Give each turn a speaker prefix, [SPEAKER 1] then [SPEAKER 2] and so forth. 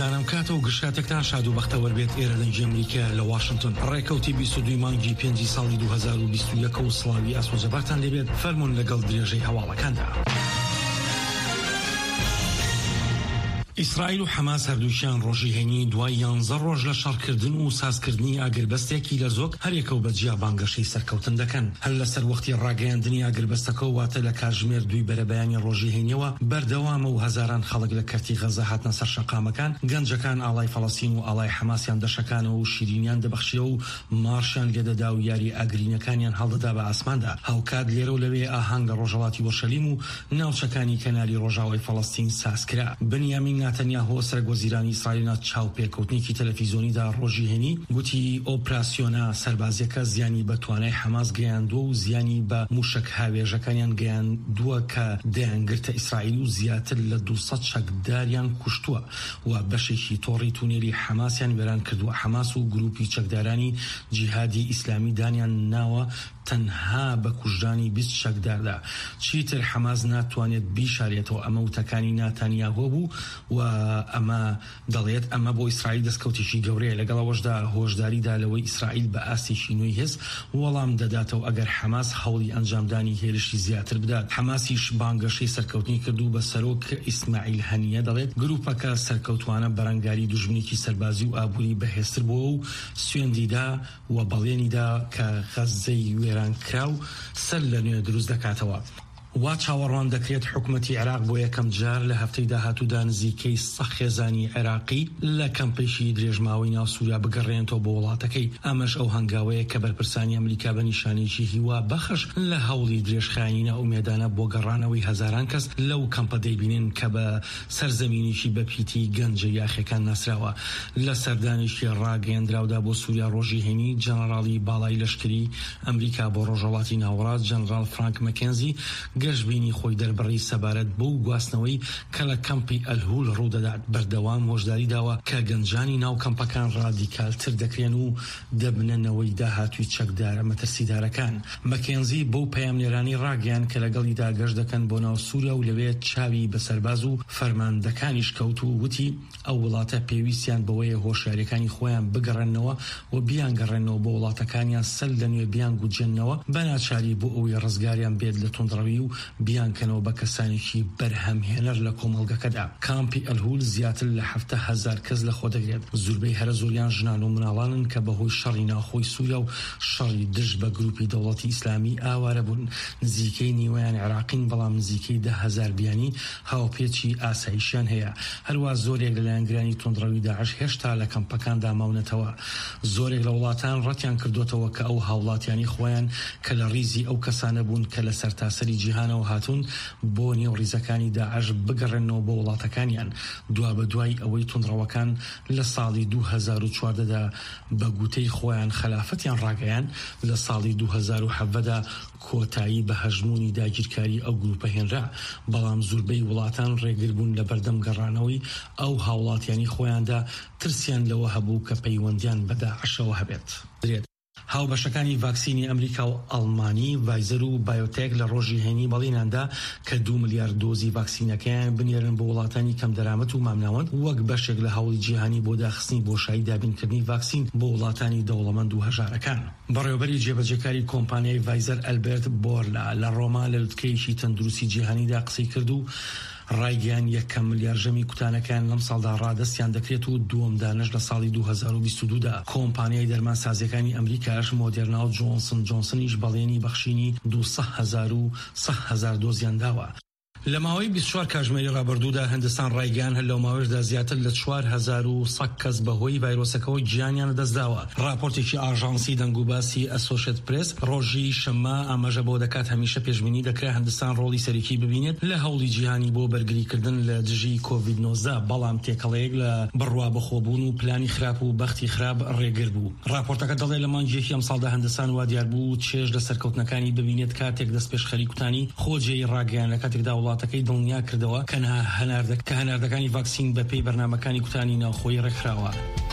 [SPEAKER 1] گوێگرانم کاتە و گشتاتێکتان شاد و بەختەوە بێت ئێرە لەنجی ئەمریکا لە واشنگتن. ڕێکەوتی 22 مانگی 5 ساڵی 2021 و سڵاوی ئاسۆزەبارتان لێبێت. فەرمونون لەگەڵ درێژەی هەواڵەکاندا. ئیسرائیل و حەماس هەردووشیان ڕۆژی هێنی دوای 11 ڕۆژ لە شەڕکردن و سازکردنی ئاگربەستێکی لە زۆک هەرێکەو بەجیا بانگەشەی سەرکەوتن دەکەن. هەر لەسەر وەختی ڕاگەیاندنی ئاگربەستەکە واتە لە کاتژمێر 2 بەرەبەیانی ڕۆژی هێنیەوە بەردەوامە و هەزاران خەڵک لە کەرتی غەزە هاتنە سەر شەقامەکان، گەنجەکان ئاڵای فەڵەستین و ئاڵای حەماسیان دەشەکانەوە و شیرینیان دەبەخشیەوە و مارشیان لێدەدا و یاری ئاگرینەکانیان هەڵدەدا بە ئاسماندا. هاوکات لێرە و لەوێ ئاهەنگ لە ڕۆژهەڵاتی وەرشەلیم و ناوچەکانی کەناری ڕۆژاوای فەڵەستین سازکرا. بنیامین ناتەنیاهۆ وەزیرانی ئیسرائیل چاو پێکەوتنیکی تەلەڤیزۆنیدا ڕۆژی هێنی گوتی ئۆپراسیۆنە سەربازیەکە زیانی بە توانای حەماس گەیاندووە و زیانی بە موشک هاوێژەکانیان گەیاندووە کە دەیانگرتە ئیسرائیل و زیاتر لە 200 چەکداریان کوشتووە و بەشێکی تۆڕی تونێری حەماسیان وێران کردووە. حەماس و گروپی چەکدارانی جیهادی ئیسلامی دانیان ناوە تەنها بە کوژدانی 20 چەکداردا. چیتر حەماس ناتوانێت بیشارێتەوە. ئەمە وتەکانی ناتانیاهۆ بوو و ئەمە دەڵێت ئەمە بۆ ئیسرائیل دەستکەوتێکی گەورەیە. لەگەڵەوەشدا هۆشداریدا لەوەی ئیسرائیل بە ئاستێکی نوێی هێز وەڵام دەداتەوە ئەگەر حەماس هەوڵی ئەنجامدانی هێرشی زیاتر بدات. حەماسیش بانگەشەی سەرکەوتنی کردو بە سەرۆک ئیسماعیل هەنیە. دەڵێت گروپەکە سەرکەوتوانە بەرەنگاری دوژمنێکی سەربازی و ئابووری بەهێزتر بووە و سوێندیدا و بەڵێنیدا کە غەزەی وێرانکرا و سەر لە نوێ دروست دەکاتەوە. وا چاوەڕوان دەکرێت حکومەتی عێراق بۆ یەکەم جار لە هەفتەی داهاتوودا نزیکەی سەد خێزانی عێراقی لە کەمپێکی درێژماوەی ناو سووریا بگەڕێنەوە بۆ وڵاتەکەی. ئەمەش ئەو هەنگاوەیە کە بەرپرسانی ئەمریکا بە نیشانێکی هیوا بەخش لە هەوڵی درێژخایانی ناومێدانە بۆ گەڕانەوەی هەزاران کەس لەو کەمپە دەیبینن کە بە سەرزەمینێکی بەپیتی گەنجە یاخەکان ناسراوە. لە سەردانێکی ڕاگەیەندراودا بۆ سووریا ڕۆژی هێنی جەنەڕاڵی باڵای لەشکری ئەمریکا بۆ ڕۆژهەڵاتی ناوەڕاست جەنەڕاڵ فرانک مەکێنزی گەشتبینی خۆی دەربڕی سەبارەت بۆ گواستنەوەی کە لە کەمپی ئەلهول ڕوودەدات. بەردەوام هۆشداری داوە کە گەنجانی ناو کەمپەکان ڕادیکالتر دەکرێن و دەبنەوەی داهاتوی چەکدارە مەترسیدارەکان. مەکێنزی بۆ پەیامنێرانی ڕاگەیان کە لەگەڵیدا گەشت دەکەن بۆ ناو سووریا و لەوێ چاوی بە سەرباز و فەرماندەکانیش کەوت و وتی ئەو وڵاتە پێویستیان بەوەیە هۆشیاریەکانی خۆیان بگەڕێنەوە و بیان گەڕێنەوە بۆ وڵاتەکانیان سەر لە نوێ بیان گوجێنەوە بەناچاری بۆ ئەوەی ڕزگاریان بێت لە تۆندڕەوی و بیانکەنەوە بە کەسانێکی بەرهەمهێنەر لە کۆمەڵگەکەدا. کامپی ئەلهول زیاتر لە 7,000 کەس لە خۆ دەگرێت. زۆربەی هەرە زۆریان ژنان و مناڵانن کە بەهۆی شەڕی ناوخۆی سووریا و شەڕی دژ بە گروپی دەوڵەتی ئیسلامی ئاوارە بوون. نزیکەی نیوەیان عێراقین بەڵام نزیکەی 10,000 بیانی هاوپێچی ئاسایشیان هەیە. هەروە زۆرێک لە لایەنگرانی تۆندڕەوی داعش هێشتا لە کەمپەکاندا ماونەتەوە. زۆرێک لە وڵاتان ڕەتیان کردوتەوە کە ئەو هاوڵاتیانی خۆیان کە لە ڕیزی ئەو کەسانە بوون کە لە سەرتاسەری جیهانەوە هاتوون بۆ نێوڕیزەکانی داعش بگەڕێنەوە بۆ وڵاتەکانیان. دوا بە دوای ئەوەی تۆندڕەوەکان لە ساڵی 2014دا بە گوتەی خۆیان خلافەتیان ڕاگەیان، لە ساڵی 2017دا کۆتایی بە هەژمونی داگیرکاری ئەو گروپە هێنرا. بەڵام زۆربەی وڵاتان ڕێگر بوون لە بەردەم گەڕانەوەی ئەو هاوڵاتیانی خۆیاندا ترسیان لەوە هەبوو کە پەیوەندیان بە داعشەوە هەبێت. هاوبەشەکانی ڤاکسینی ئەمریکا و ئەڵمانی ڤایزەر و بایۆتێک لە ڕۆژی هێنی بەڵێناندا کە 2 ملیار دۆزی ڤاکسینەکەیان بنێرن بۆ وڵاتانی کەم دەرامەت و مامناوەند وەک بەشێک لە هەوڵی جیهانی بۆ داخستنی بۆشایی دابینکردنی ڤاکسین بۆ وڵاتانی دەوڵەمەند و هەژارەکان. بەڕێوەبەری جێبەجێکاری کۆمپانیای ڤایزەر ئەلبێرت بۆرلا لە ڕۆما لە لوتکەیەکی تەندروستی جیهانیدا قسەی کرد و ڕایگەیان 1 ملیار ژەمی کوتانەکان لەم ساڵدا ڕادەستیان دەکرێت و دووەم دانش لە ساڵی 2022دا. کۆمپانیای دەرمان سازیەکانی ئەمریکاش مۆدێرنا و جۆنسن جۆنسنیش بەڵێنی بەخشینی 200,000 دۆزیان داوە. لە ماوەی 24 کاتژمێری ڕابردوودا هەندستان ڕایگەیان هەر لەو ماوەیەشدا زیاتر لە 4,100 کەس بەهۆی ڤایرۆسەکەەوە گیانیان دەستداوە. راپۆرتێکی ئاژانسی دەنگوباسی ئەسۆشێتد پرێس ڕۆژی شەممە ئاماژە بۆ دەکات هەمیشە پێشبینی دەکرێت هەندستان ڕۆڵی سەرەکی ببینێت لە هەوڵی جیهانی بۆ بەرگریکردن لە دژی کۆڤید-19. بەڵام تێکەڵەیەک لە بڕوا بەخۆبوون و پلانی خراپ و بەختی خراپ ڕێگر بوو. راپۆرتەکە دەڵێت لە مانگیەکی ئەم ساڵدا هەندستان وا دیار بوو چێژ لە سەرکەوتنەکانی ببینێت کاتێک دەست پێش خەریکوتانی خۆجێی ڕاگەیان لە کاتێکدا وڵاتەکەی دڵنیا کردەوە کە هەناردەکانی ڤاکسین بەپێی بەرنامەکانی کوتانی ناوخۆیی ڕێکخراوە.